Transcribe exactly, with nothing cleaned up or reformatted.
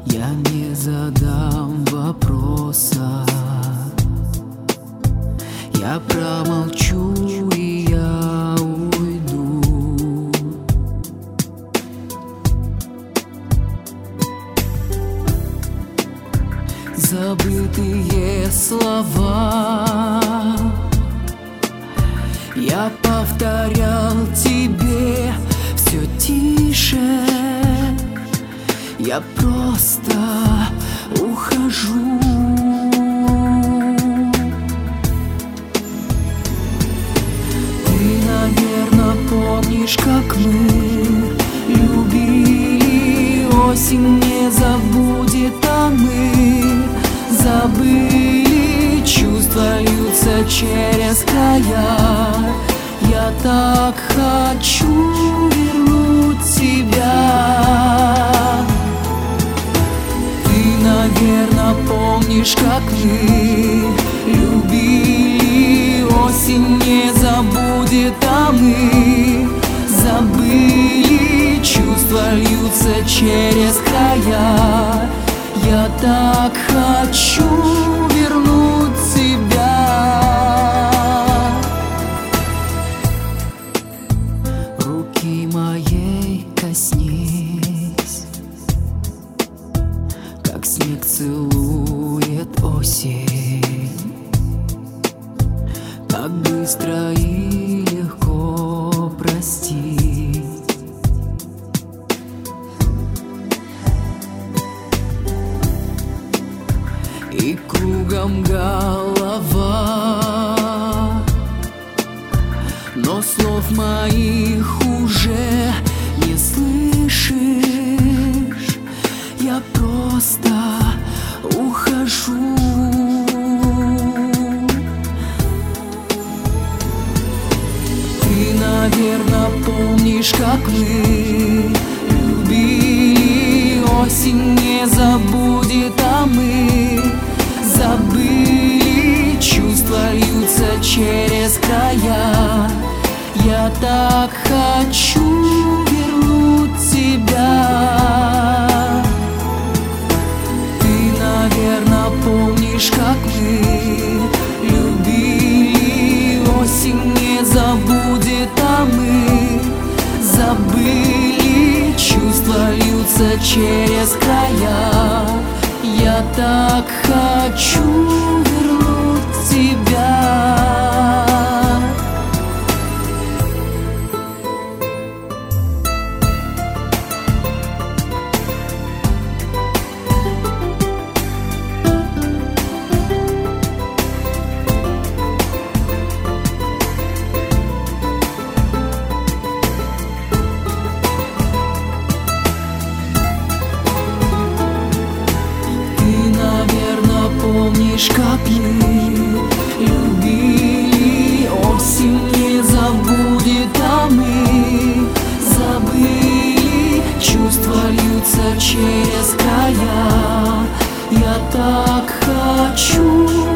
Я не задам вопроса, я промолчу и я уйду. Забытые слова я повторял тебе все тише. Я просто ухожу. Ты, наверное, помнишь, как мы любили. Осень не забудет, а мы забыли. Чувства льются через края. Я так хочу вернуть тебя. Ты, наверное, помнишь, как мы любили. Осень не забудет, а мы забыли. Чувства льются через края. Я так хочу вернуть тебя. Руки моей коснись, как снег целует осень. Так быстро и легко простить. И кругом голова, но слов моих уже не слышишь. Я просто ухожу. Ты, наверное, помнишь, как мы любили. Осень не забудет, а мы забыли. Чувства льются через края. Я так хочу вернуть тебя. Ты, наверное, помнишь, как мы любили. Осень не забудет, а мы забыли. Чувства льются через края. Я так хочу вернуть тебя. Помнишь, как мы любили. Осень не забудет, а мы забыли. Чувства льются через края. Я так хочу